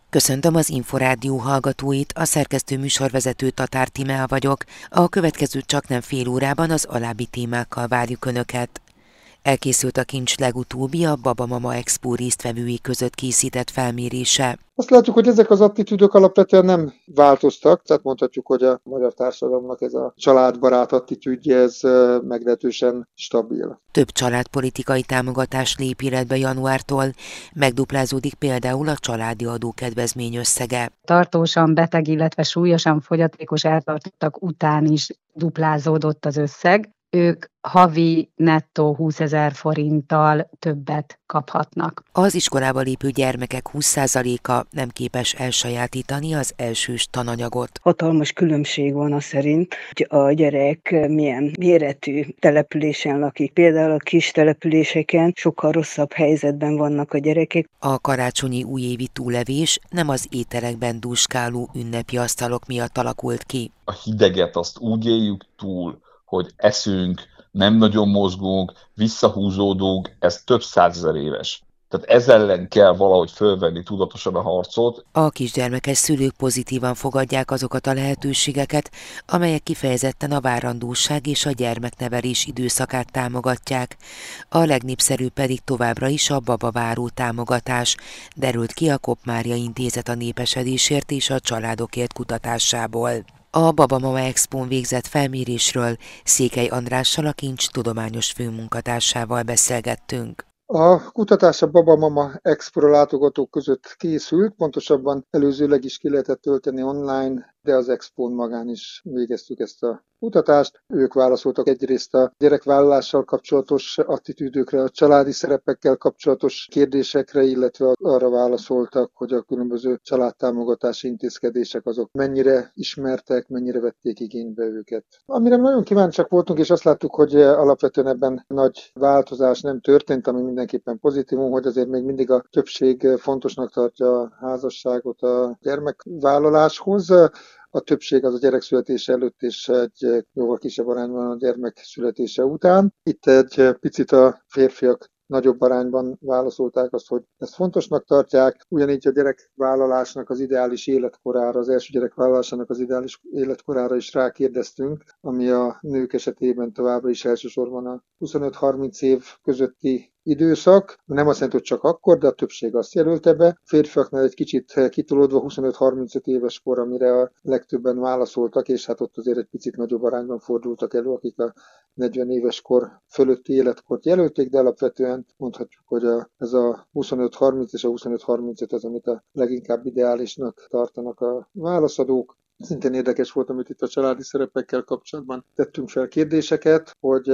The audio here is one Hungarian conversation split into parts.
Köszöntöm az Inforádió hallgatóit, a szerkesztő műsorvezető Tatár Tímea vagyok. A következő csaknem fél órában az alábbi témákkal várjuk Önöket. Elkészült a kincs legutóbbi, a Babamama Expo résztvevői között készített felmérése. Azt látjuk, hogy ezek az attitűdök alapvetően nem változtak, tehát mondhatjuk, hogy a magyar társadalomnak ez a családbarát attitűdje, ez meglehetősen stabil. Több családpolitikai támogatás lép életbe januártól, megduplázódik például a családi adókedvezmény összege. Tartósan beteg, illetve súlyosan fogyatékos eltartottak után is duplázódott az összeg. Ők havi nettó 20 000 forinttal többet kaphatnak. Az iskolába lépő gyermekek 20%-a nem képes elsajátítani az elsős tananyagot. Hatalmas különbség van az szerint, hogy a gyerek milyen méretű településen lakik. Például a kis településeken sokkal rosszabb helyzetben vannak a gyerekek. A karácsonyi újévi túlevés nem az ételekben dúskáló ünnepi asztalok miatt alakult ki. A hideget azt úgy éljük túl, hogy eszünk, nem nagyon mozgunk, visszahúzódunk, ez több százezer éves. Tehát ez ellen kell valahogy fölvenni tudatosan a harcot. A kisgyermekes szülők pozitívan fogadják azokat a lehetőségeket, amelyek kifejezetten a várandóság és a gyermeknevelés időszakát támogatják. A legnépszerűbb pedig továbbra is a babaváró támogatás, derült ki a Kopp Mária Intézet a népesedésért és a családokért kutatásából. A Babamama Expón végzett felmérésről Székely Andrással, a kincs tudományos főmunkatársával beszélgettünk. A kutatás a Babamama Expo látogatók között készült, pontosabban előzőleg is ki lehetett tölteni online, de az Expón magán is végeztük ezt a kutatást. Ők válaszoltak egyrészt a gyerekvállalással kapcsolatos attitűdökre, a családi szerepekkel kapcsolatos kérdésekre, illetve arra válaszoltak, hogy a különböző családtámogatási intézkedések azok mennyire ismertek, mennyire vették igénybe őket. Amire nagyon kíváncsiak voltunk, és azt láttuk, hogy alapvetően ebben nagy változás nem történt, ami mindenképpen pozitívum, hogy azért még mindig a többség fontosnak tartja a házasságot a gyermekvállaláshoz. A többség az a gyerek születése előtt és egy jóval kisebb arányban a gyermek születése után. Itt egy picit a férfiak nagyobb arányban válaszolták azt, hogy ezt fontosnak tartják. Ugyanígy a gyerekvállalásnak az ideális életkorára, az első gyerek vállalásának az ideális életkorára is rákérdeztünk, ami a nők esetében továbbra is elsősorban a 25-30 év közötti időszak. Nem azt jelenti, hogy csak akkor, de a többség azt jelölte be. Férfiaknál egy kicsit kitolódva 25-35 éves kor, amire a legtöbben válaszoltak, és hát ott azért egy picit nagyobb arányban fordultak elő, akik a 40 éves kor fölötti életkort jelölték, de alapvetően mondhatjuk, hogy ez a 25-30 és a 25-35 az, amit a leginkább ideálisnak tartanak a válaszadók. Szintén érdekes volt, amit itt a családi szerepekkel kapcsolatban tettünk fel kérdéseket, hogy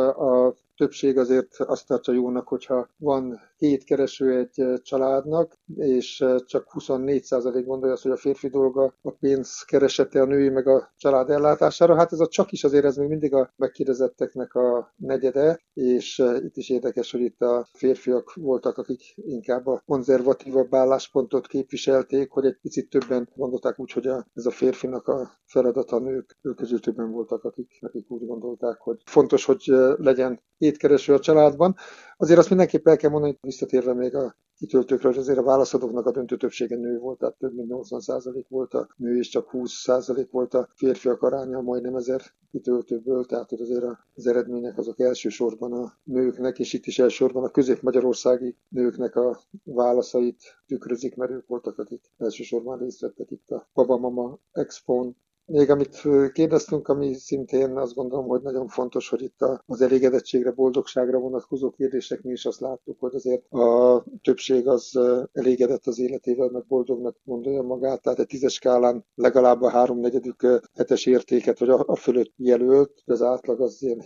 a többség azért azt tartja jónak, hogyha van 7 kereső egy családnak, és csak 24% gondolja azt, hogy a férfi dolga a pénz keresete, a női meg a család ellátására. Hát ez a csak is azért ez még mindig a megkérdezetteknek a negyede, és itt is érdekes, hogy itt a férfiak voltak, akik inkább a konzervatívabb álláspontot képviselték, hogy egy picit többen gondolták úgy, hogy ez a férfinak a feladata, a nők közül többen voltak, akik úgy gondolták, hogy fontos, hogy legyen 7 kereső a családban. Azért azt mindenképp el kell mondani, hogy visszatérve még a kitöltőkre, hogy azért a válaszadóknak a döntő többsége nő volt, tehát több mint 80% volt a nő, és csak 20% volt a férfiak aránya, majdnem 1000 kitöltőből, tehát hogy azért az eredmények azok elsősorban a nőknek, és itt is elsősorban a közép-magyarországi nőknek a válaszait tükrözik, mert ők voltak, akik elsősorban részt vettek itt a Babamama Expón. Még amit kérdeztünk, ami szintén azt gondolom, hogy nagyon fontos, hogy itt az elégedettségre, boldogságra vonatkozó kérdéseknél is azt láttuk, hogy azért a többség az elégedett az életével, meg boldognak gondolja magát, tehát egy 10-es skálán legalább a 3/4 hetes értéket, vagy a fölött jelölt, az átlag az ilyen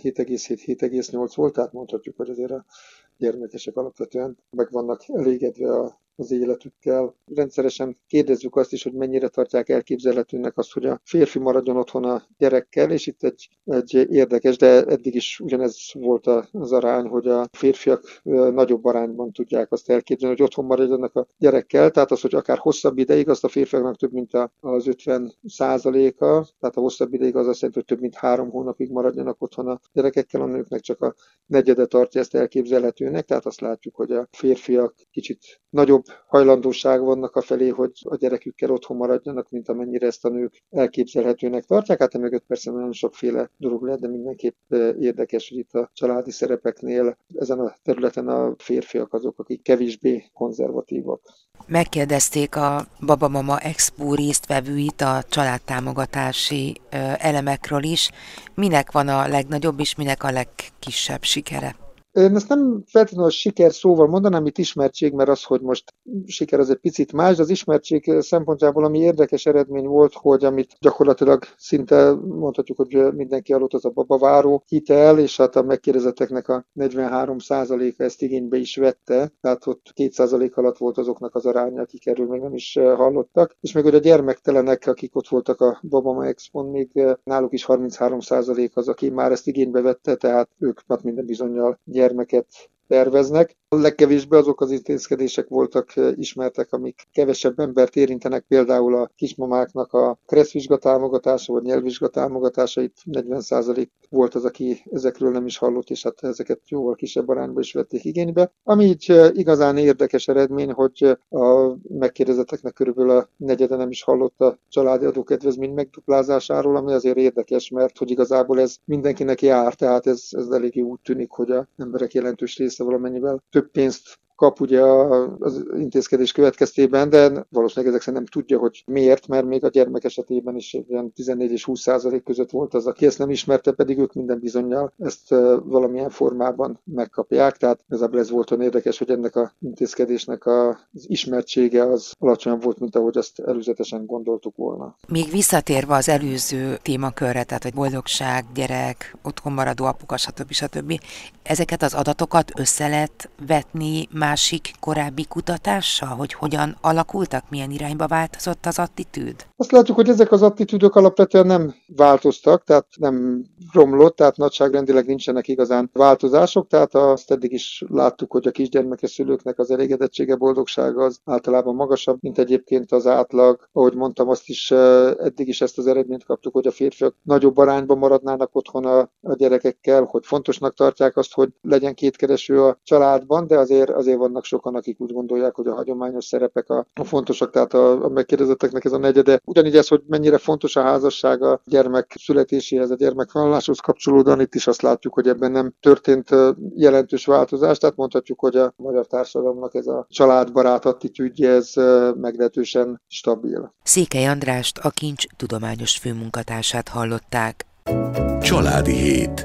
7,7-7,8 volt, tehát mondhatjuk, hogy azért a gyermekesek alapvetően meg vannak elégedve az életükkel. Rendszeresen kérdezzük azt is, hogy mennyire tartják elképzelhetőnek azt, hogy a férfi maradjon otthon a gyerekkel, és itt egy érdekes, de eddig is ugyanez volt az arány, hogy a férfiak nagyobb arányban tudják azt elképzelni, hogy otthon maradjanak a gyerekkel, tehát az, hogy akár hosszabb ideig, azt a férfiaknak több mint az 50%-a, tehát a hosszabb ideig az azt jelenti, hogy több mint 3 hónapig maradjanak otthon a gyerekekkel, a nőknek csak a negyede tartja ezt elképzelhetőnek, tehát azt látjuk, hogy a férfiak kicsit nagyobb hajlandóság vannak afelé, hogy a gyerekükkel otthon maradjanak, mint amennyire ezt a nők elképzelhetőnek tartják. Hát emögött persze nagyon sokféle dolog lehet, de mindenképp érdekes, hogy itt a családi szerepeknél ezen a területen a férfiak azok, akik kevésbé konzervatívak. Megkérdezték a Babamama Expo résztvevőit a családtámogatási elemekről is. Minek van a legnagyobb és minek a legkisebb sikere? Én ezt nem feltétlenül a siker szóval mondanám, itt ismertség, mert az, hogy most siker az egy picit más, de az ismertség szempontjából ami érdekes eredmény volt, hogy amit gyakorlatilag szinte mondhatjuk, hogy mindenki alatt az a babaváró hitel, és hát a megkérdezetteknek a 43%-a ezt igénybe is vette, tehát ott 2% alatt volt azoknak az aránya, akik erről még nem is hallottak, és még hogy a gyermektelenek, akik ott voltak a Babama Expon, még náluk is 33% az, aki már ezt igénybe vette, tehát ők hát minden bizonnyal gyermeket terveznek. A legkevésbé azok az intézkedések voltak ismertek, amik kevesebb embert érintenek, például a kismamáknak a kresszvizsga támogatása, vagy nyelvvizsga támogatása, itt 40% volt az, aki ezekről nem is hallott, és hát ezeket jóval kisebb arányban is vették igénybe. Ami így igazán érdekes eredmény, hogy a megkérdezetteknek körülbelül a negyede nem is hallott a családi adókedvezmény megduplázásáról, ami azért érdekes, mert hogy igazából ez mindenkinek jár, tehát ez eléggé úgy tűnik, hogy az emberek jelentős része valamennyivel több pénzt kap ugye az intézkedés következtében, de valószínűleg ezek szerint nem tudja, hogy miért, mert még a gyermek esetében is olyan 14 és 20% között volt az, aki ezt nem ismerte, pedig ők minden bizonnyal ezt valamilyen formában megkapják, tehát igazából ez volt olyan érdekes, hogy ennek az intézkedésnek az ismertsége az alacsonyabb volt, mint ahogy azt előzetesen gondoltuk volna. Még visszatérve az előző témakörre, tehát hogy boldogság, gyerek, otthon maradó apuka, stb. Ezeket az adatokat össze lehet vetni másik korábbi kutatással, hogy hogyan alakultak, milyen irányba változott az attitűd? Azt látjuk, hogy ezek az attitűdök alapvetően nem változtak, tehát nem romlott, tehát nagyságrendileg nincsenek igazán változások, tehát azt eddig is láttuk, hogy a kisgyermekes szülőknek az elégedettsége, boldogsága az általában magasabb, mint egyébként az átlag. Ahogy mondtam, azt is eddig is ezt az eredményt kaptuk, hogy a férfiak nagyobb arányban maradnának otthon a gyerekekkel, hogy fontosnak tartják azt, hogy legyen kétkereső a családban, de azért vannak sokan, akik úgy gondolják, hogy a hagyományos szerepek a fontosak, tehát a megkérdezetteknek ez a negyede. Ugyanígy ez, hogy mennyire fontos a házasság a gyermek születéséhez, a gyermekvállaláshoz kapcsolódóan, itt is azt látjuk, hogy ebben nem történt jelentős változás, tehát mondhatjuk, hogy a magyar társadalomnak ez a családbarát attitűdje, ez meglehetősen stabil. Székely Andrást, a Kincs tudományos főmunkatársát hallották. Családi hét.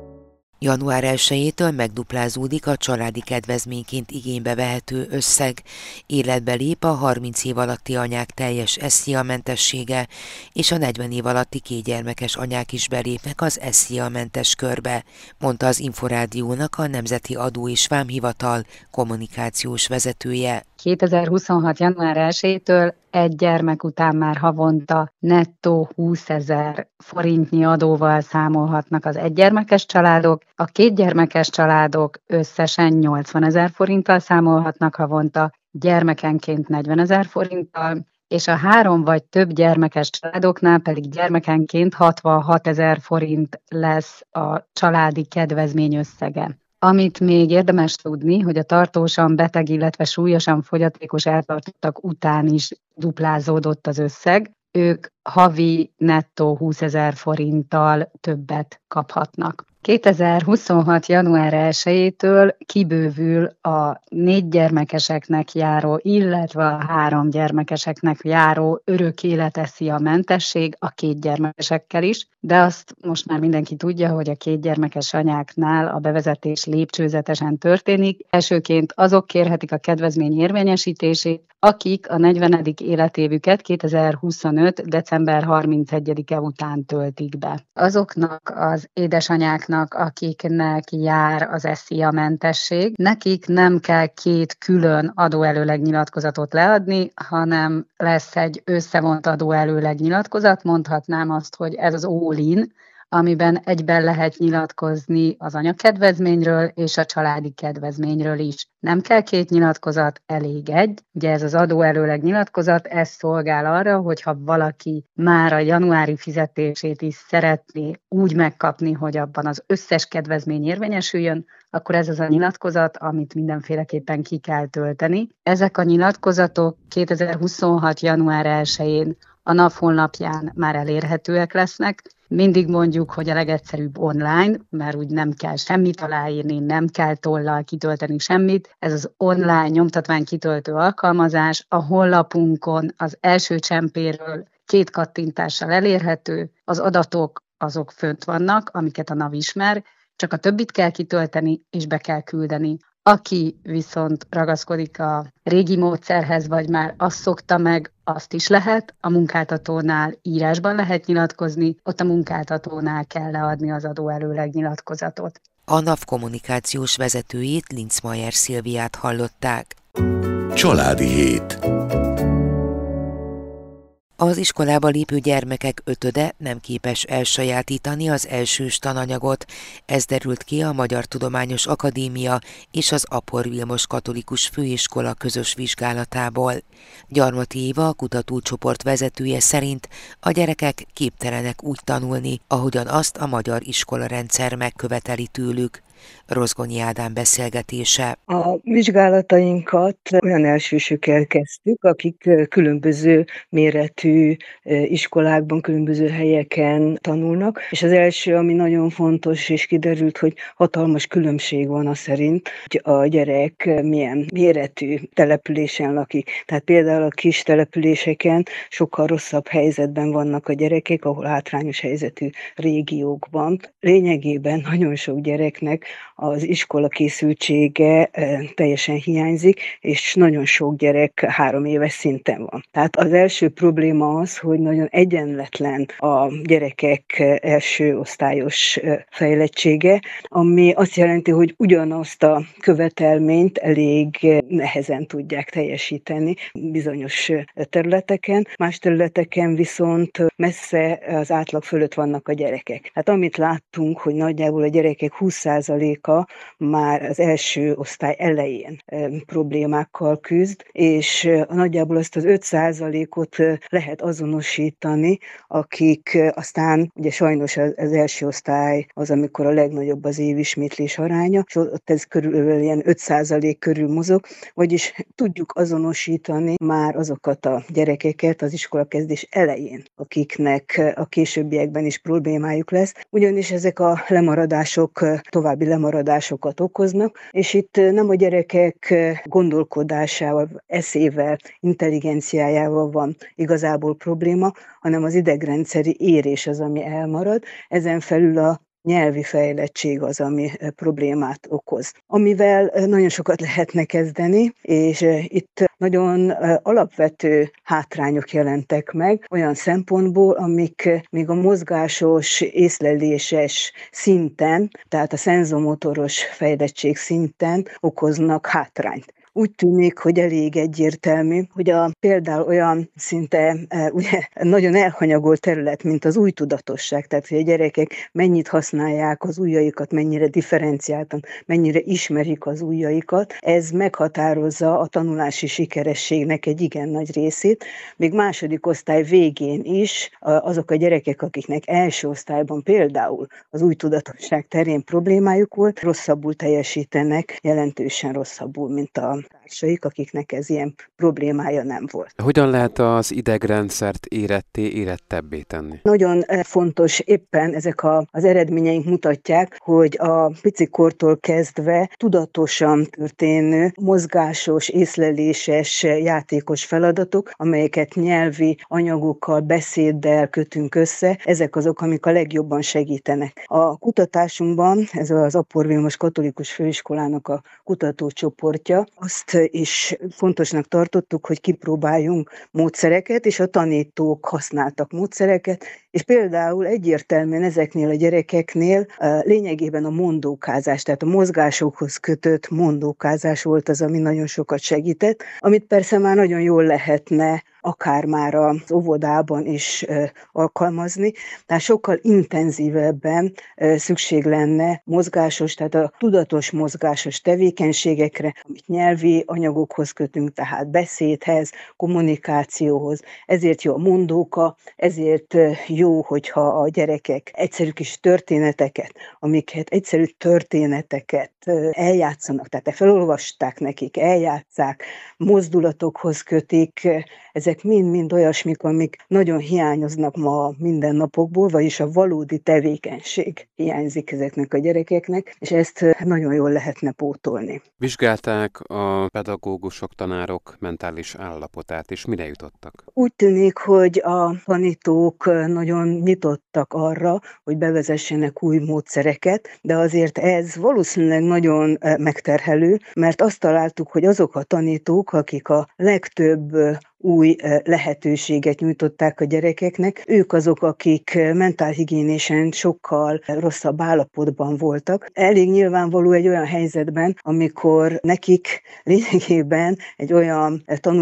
Január 1-től megduplázódik a családi kedvezményként igénybe vehető összeg. Életbe lép a 30 év alatti anyák teljes SZIA-mentessége, és a 40 év alatti kétgyermekes anyák is belépnek az SZIA-mentes körbe, mondta az Inforádiónak a Nemzeti Adó és Vámhivatal kommunikációs vezetője. 2026. január 1-től egy gyermek után már havonta nettó 20 000 forintnyi adóval számolhatnak az egygyermekes családok, a kétgyermekes családok összesen 80 000 forinttal számolhatnak havonta, gyermekenként 40 000 forinttal, és a 3 vagy több gyermekes családoknál pedig gyermekenként 66 000 forint lesz a családi kedvezmény összege. Amit még érdemes tudni, hogy a tartósan beteg, illetve súlyosan fogyatékos eltartottak után is duplázódott az összeg, ők havi nettó 20 000 forinttal többet kaphatnak. 2026. január 1-től kibővül a 4 gyermekeseknek járó, illetve a 3 gyermekeseknek járó örökéleti SZIA-mentesség a 2 gyermekesekkel is, de azt most már mindenki tudja, hogy a 2 gyermekes anyáknál a bevezetés lépcsőzetesen történik. Elsőként azok kérhetik a kedvezmény érvényesítését, akik a 40. életévüket 2025. december 31-e után töltik be. Azoknak az édesanyáknak, akiknek jár az SZIA-mentesség, nekik nem kell 2 külön adóelőlegnyilatkozatot leadni, hanem lesz egy összevont adóelőlegnyilatkozat, mondhatnám azt, hogy ez az all-in, amiben egyben lehet nyilatkozni az anyakedvezményről és a családi kedvezményről is. Nem kell 2 nyilatkozat, elég egy. Ugye ez az adóelőleg nyilatkozat, ez szolgál arra, hogyha valaki már a januári fizetését is szeretné úgy megkapni, hogy abban az összes kedvezmény érvényesüljön, akkor ez az a nyilatkozat, amit mindenféleképpen ki kell tölteni. Ezek a nyilatkozatok 2026. január 1-én a NAV honlapján már elérhetőek lesznek. Mindig mondjuk, hogy a legegyszerűbb online, mert úgy nem kell semmit aláírni, nem kell tollal kitölteni semmit. Ez az online nyomtatvány kitöltő alkalmazás a honlapunkon az első csempéről 2 kattintással elérhető, az adatok azok fönt vannak, amiket a NAV ismer, csak a többit kell kitölteni és be kell küldeni. Aki viszont ragaszkodik a régi módszerhez, vagy már azt szokta meg, azt is lehet. A munkáltatónál írásban lehet nyilatkozni, ott a munkáltatónál kell leadni az adóelőleg nyilatkozatot. A NAV kommunikációs vezetőjét, Linzmeier Szilviát hallották. Családi hét. Az iskolába lépő gyermekek 5-öde nem képes elsajátítani az elsős tananyagot. Ez derült ki a Magyar Tudományos Akadémia és az Apor Vilmos Katolikus Főiskola közös vizsgálatából. Gyarmati Éva, a kutatócsoport vezetője szerint a gyerekek képtelenek úgy tanulni, ahogyan azt a magyar iskolarendszer megköveteli tőlük. Rozgonyi Ádám beszélgetése. A vizsgálatainkat olyan elsősökkel kezdtük, akik különböző méretű iskolákban, különböző helyeken tanulnak, és az első, ami nagyon fontos, és kiderült, hogy hatalmas különbség van az szerint, hogy a gyerek milyen méretű településen lakik. Tehát például a kis településeken sokkal rosszabb helyzetben vannak a gyerekek, ahol hátrányos helyzetű régiókban. Lényegében nagyon sok gyereknek az iskola készültsége teljesen hiányzik, és nagyon sok gyerek 3 éves szinten van. Tehát az első probléma az, hogy nagyon egyenletlen a gyerekek első osztályos fejlettsége, ami azt jelenti, hogy ugyanazt a követelményt elég nehezen tudják teljesíteni bizonyos területeken, más területeken viszont messze az átlag fölött vannak a gyerekek. Hát amit láttunk, hogy nagyjából a gyerekek 20%-a már az első osztály elején problémákkal küzd, és nagyjából azt az 5%-ot lehet azonosítani, akik aztán, ugye sajnos az első osztály az, amikor a legnagyobb az évismétlés aránya, és ott ez körülbelül ilyen 5% körül mozog, vagyis tudjuk azonosítani már azokat a gyerekeket az iskolakezdés elején, akiknek a későbbiekben is problémájuk lesz, ugyanis ezek a lemaradások további lemaradásokat okoznak, és itt nem a gyerekek gondolkodásával, eszével, intelligenciájával van igazából probléma, hanem az idegrendszeri érés az, ami elmarad. Ezen felül a nyelvi fejlettség az, ami problémát okoz. Amivel nagyon sokat lehetne kezdeni, és itt nagyon alapvető hátrányok jelentek meg olyan szempontból, amik még a mozgásos, észleléses szinten, tehát a szenzomotoros fejlettség szinten okoznak hátrányt. Úgy tűnik, hogy elég egyértelmű, hogy például olyan szinte ugye, nagyon elhanyagolt terület, mint az újtudatosság, tehát hogy a gyerekek mennyit használják az ujjaikat, mennyire differenciáltan, mennyire ismerik az ujjaikat, ez meghatározza a tanulási sikerességnek egy igen nagy részét. Még második osztály végén is azok a gyerekek, akiknek első osztályban például az újtudatosság terén problémájuk volt, rosszabbul teljesítenek, jelentősen rosszabbul, mint a társaik, akiknek ez ilyen problémája nem volt. Hogyan lehet az idegrendszert érettebbé tenni? Nagyon fontos, éppen ezek az eredményeink mutatják, hogy a picikortól kezdve tudatosan történő, mozgásos, észleléses, játékos feladatok, amelyeket nyelvi anyagokkal, beszéddel kötünk össze, ezek azok, amik a legjobban segítenek. A kutatásunkban, ez az Apor Vilmos Katolikus Főiskolának a kutatócsoportja, azt is fontosnak tartottuk, hogy kipróbáljunk módszereket, és a tanítók használtak módszereket, És például egyértelműen ezeknél a gyerekeknél lényegében a mondókázás, tehát a mozgásokhoz kötött mondókázás volt az, ami nagyon sokat segített, amit persze már nagyon jól lehetne akár már az óvodában is alkalmazni, tehát sokkal intenzívebben szükség lenne mozgásos, tehát a tudatos mozgásos tevékenységekre, amit nyelvi anyagokhoz kötünk, tehát beszédhez, kommunikációhoz. Ezért jó a mondóka, ezért jó, hogyha a gyerekek egyszerű kis történeteket, egyszerű történeteket eljátszanak, tehát felolvasták nekik, eljátszák, mozdulatokhoz kötik, ezek mind-mind olyasmik, amik nagyon hiányoznak ma a mindennapokból, vagyis a valódi tevékenység hiányzik ezeknek a gyerekeknek, és ezt nagyon jól lehetne pótolni. Vizsgálták a pedagógusok, tanárok mentális állapotát, és mire jutottak? Úgy tűnik, hogy a tanítók nagyon nyitottak arra, hogy bevezessenek új módszereket, de azért ez valószínűleg nagyon megterhelő, mert azt találtuk, hogy azok a tanítók, akik a legtöbb új lehetőséget nyújtották a gyerekeknek. Ők azok, akik mentálhigiénésen sokkal rosszabb állapotban voltak. Elég nyilvánvaló egy olyan helyzetben, amikor nekik lényegében egy olyan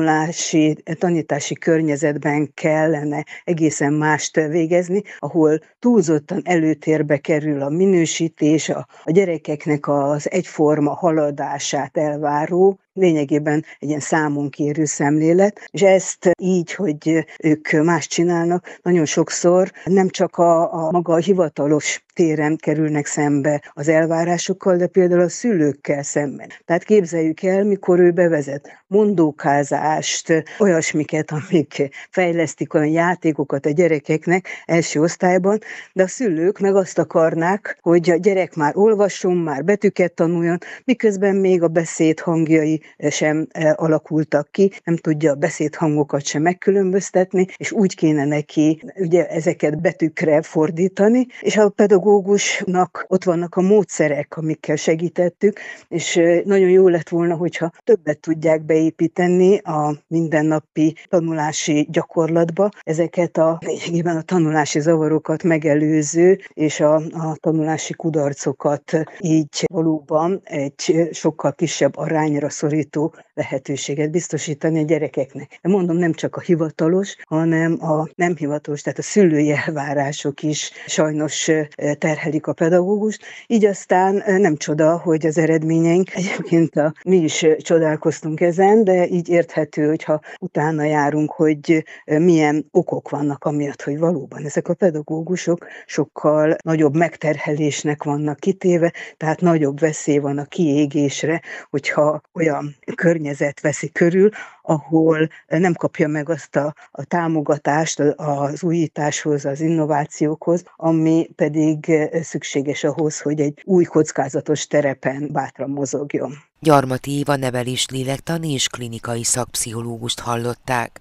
tanítási környezetben kellene egészen mást végezni, ahol túlzottan előtérbe kerül a minősítés, a gyerekeknek az egyforma haladását elváró, lényegében egy ilyen számonkérő szemlélet, és ezt így, hogy ők más csinálnak, nagyon sokszor nem csak a maga hivatalos téren kerülnek szembe az elvárásokkal, de például a szülőkkel szemben. Tehát képzeljük el, mikor ő bevezet mondókázást, olyasmiket, amik fejlesztik olyan játékokat a gyerekeknek első osztályban, de a szülők meg azt akarnák, hogy a gyerek már olvasson, már betűket tanuljon, miközben még a beszéd hangjai sem alakultak ki, nem tudja a beszédhangokat sem megkülönböztetni, és úgy kéne neki ugye ezeket betűkre fordítani, és a pedagógusnak ott vannak a módszerek, amikkel segítettük, és nagyon jó lett volna, hogyha többet tudják beépíteni a mindennapi tanulási gyakorlatba ezeket lényegében a tanulási zavarokat megelőző és a tanulási kudarcokat, így valóban egy sokkal kisebb arányra szorító lehetőséget biztosítani a gyerekeknek. De mondom, nem csak a hivatalos, hanem a nem hivatalos, tehát a szülői elvárások is sajnos terhelik a pedagógust. Így aztán nem csoda, hogy az eredményeink, egyébként mi is csodálkoztunk ezen, de így érthető, hogyha utána járunk, hogy milyen okok vannak amiatt, hogy valóban ezek a pedagógusok sokkal nagyobb megterhelésnek vannak kitéve, tehát nagyobb veszély van a kiégésre, hogyha olyan környezet veszi körül, ahol nem kapja meg azt a támogatást az újításhoz, az innovációkhoz, ami pedig szükséges ahhoz, hogy egy új kockázatos terepen bátran mozogjon. Gyarmati Éva nevelés lélektani és klinikai szakpszichológust hallották.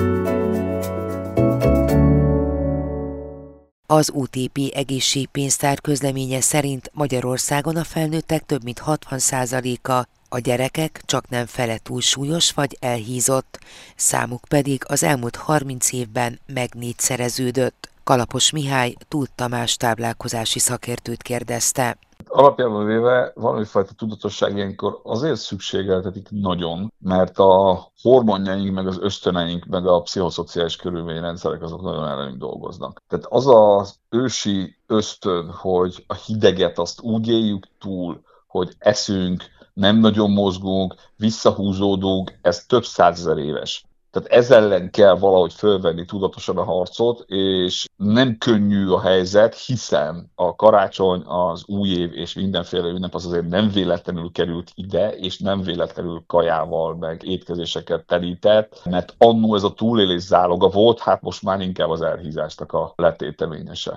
Az UTP egészségpénztár közleménye szerint Magyarországon a felnőttek több mint 60%-a, a gyerekek csaknem fele túlsúlyos vagy elhízott, számuk pedig az elmúlt 30 évben megnégyszereződött. Kalapos Mihály Tóth Tamás táplálkozási szakértőt kérdezte. Alapjában véve valamifajta tudatosság ilyenkor azért szükségeltetik nagyon, mert a hormonjaink, meg az ösztöneink, meg a pszichoszociális körülményrendszerek azok nagyon ellenünk dolgoznak. Tehát az az ősi ösztön, hogy a hideget azt úgy éljük túl, hogy eszünk, nem nagyon mozgunk, visszahúzódunk, ez több százezer éves. Tehát ez ellen kell valahogy fölvenni tudatosan a harcot, és nem könnyű a helyzet, hiszen a karácsony, az új év és mindenféle ünnep az azért nem véletlenül került ide, és nem véletlenül kajával, meg étkezéseket telített, mert annó ez a túlélés záloga volt, hát most már inkább az elhízásnak a letéteményese.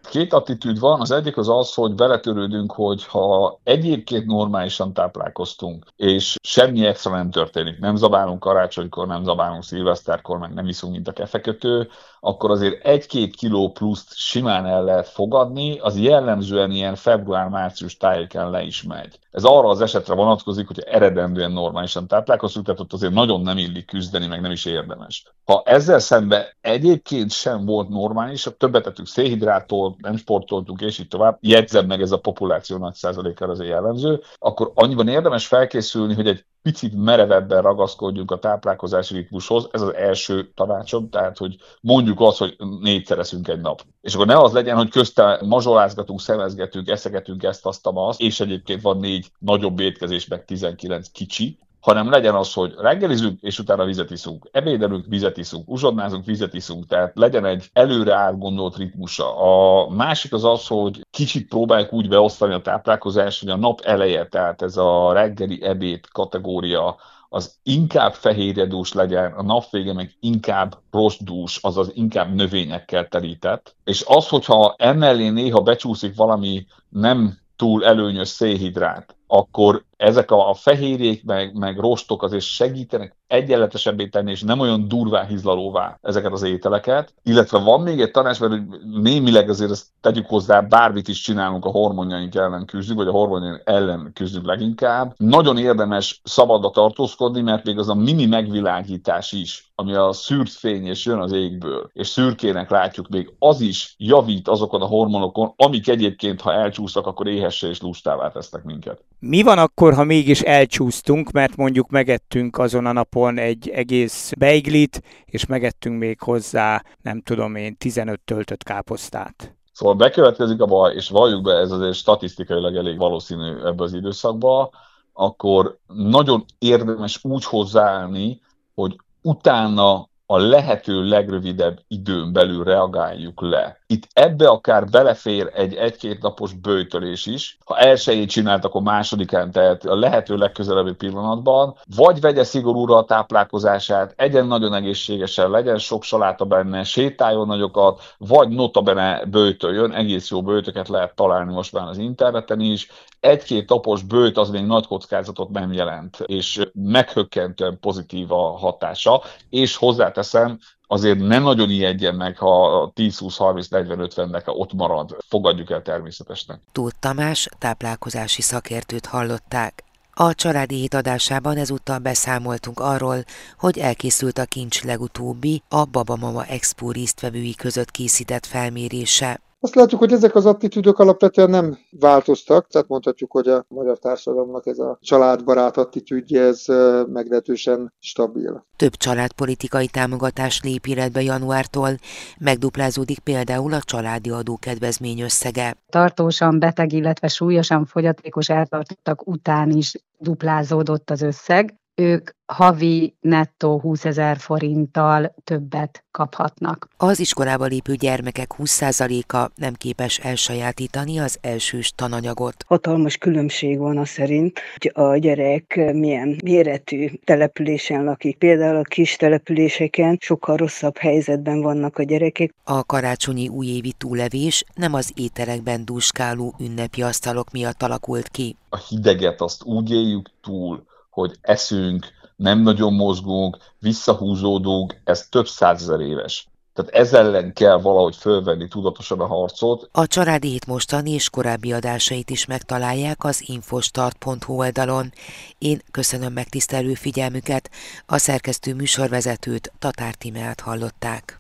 Két attitűd van, az egyik az, hogy beletörődünk, hogy ha egyébként normálisan táplálkoztunk, és semmi extra nem történik, nem zabálunk karácsonykor, nem zabálunk szilveszterkor, meg nem iszunk, mint a kefekötő, akkor azért 1-2 kiló pluszt simán el lehet fogadni, az jellemzően ilyen február-március tájéken le is megy. Ez arra az esetre vonatkozik, hogy eredendően normálisan táplálkozunk, tehát ott azért nagyon nem illik küzdeni, meg nem is érdemes. Ha ezzel szemben egyébként sem volt normális, többet tettünk szénhidráttól, nem sportoltunk, és így tovább, jegyzem meg, ez a populáció nagy százalékára azért jellemző, akkor annyiban érdemes felkészülni, hogy egy picit merevebben ragaszkodjunk a táplálkozási ritmushoz, ez az első tanácsom, tehát hogy mondjuk azt, hogy 4-szer eszünk egy nap. És akkor ne az legyen, hogy közte mazsolázgatunk, szemezgetünk, eszegetünk ezt-azt, és egyébként van 4 nagyobb étkezés, meg 19 kicsi, hanem legyen az, hogy reggelizünk, és utána vizet iszunk, ebédelünk, vizet iszunk, uzsonnázunk, vizet iszunk, tehát legyen egy előre átgondolt ritmusa. A másik az, hogy kicsit próbáljuk úgy beosztani a táplálkozást, hogy a nap eleje, tehát ez a reggeli ebéd kategória, az inkább fehérjedús legyen, a nap vége meg inkább rostdús, azaz inkább növényekkel terített. És az, hogyha emellé néha becsúszik valami nem túl előnyös szénhidrát, akkor ezek a fehérjék meg rostok azért segítenek egyenletesebbé tenni, és nem olyan durván hizlalóvá ezeket az ételeket. Illetve van még egy tanács, mert némileg azért ezt tegyük hozzá, bármit is csinálunk, a hormonjaink ellen küzdünk, vagy a hormonjaink ellen küzdünk leginkább. Nagyon érdemes szabadra tartózkodni, mert még az a mini megvilágítás is, ami a szűrt fény és jön az égből, és szürkének látjuk, még az is javít azokon a hormonokon, amik egyébként, ha elcsúsznak, akkor éhessé és lustává tesznek minket. Mi van akkor, ha mégis elcsúsztunk, mert mondjuk megettünk azon a napon egy egész beiglit, és megettünk még hozzá, nem tudom én, 15 töltött káposztát? Szóval bekövetkezik a baj, és valljuk be, ez azért statisztikailag elég valószínű ebbe az időszakba, akkor nagyon érdemes úgy hozzáállni, hogy utána a lehető legrövidebb időn belül reagáljuk le. Itt ebbe akár belefér egy 1-2 napos böjtölés is. Ha elsőjét csinált, akkor másodikán, tehát a lehető legközelebbi pillanatban, vagy vegye szigorúra a táplálkozását, egyen nagyon egészségesen, legyen sok saláta benne, sétáljon nagyokat, vagy notabene böjtöljön, egész jó böjtöket lehet találni most már az interneten is. 1-2 napos böjt az még nagy kockázatot nem jelent, és meghökkentően pozitív a hatása, és hozzáteszem, azért nem nagyon ijedjen meg, ha 10-20-30-40-50-nek ott marad. Fogadjuk el természetesnek. Tóth Tamás táplálkozási szakértőt hallották. A Családi Hét adásában ezúttal beszámoltunk arról, hogy elkészült a Kincs legutóbbi, a Babamama Expo résztvevői között készített felmérése. Azt látjuk, hogy ezek az attitűdök alapvetően nem változtak, tehát mondhatjuk, hogy a magyar társadalomnak ez a családbarát attitűdje, ez meglehetősen stabil. Több családpolitikai támogatás lép életbe januártól, megduplázódik például a családi adókedvezmény összege. Tartósan beteg, illetve súlyosan fogyatékos eltartottak után is duplázódott az összeg. Ők havi nettó 20 000 forinttal többet kaphatnak. Az iskolába lépő gyermekek 20%-a nem képes elsajátítani az elsős tananyagot. Hatalmas különbség van az szerint, hogy a gyerek milyen méretű településen lakik. Például a kis településeken sokkal rosszabb helyzetben vannak a gyerekek. A karácsonyi újévi túlevés nem az ételekben dúskáló ünnepi asztalok miatt alakult ki. A hideget azt úgy éljük túl, hogy eszünk, nem nagyon mozgunk, visszahúzódunk, ez több 100 000 éves. Tehát ez ellen kell valahogy fölvenni tudatosan a harcot. A Családi Hét mostani és korábbi adásait is megtalálják az infostart.hu oldalon. Én köszönöm megtisztelő figyelmüket, a szerkesztő műsorvezetőt, Tatár Tímeát hallották.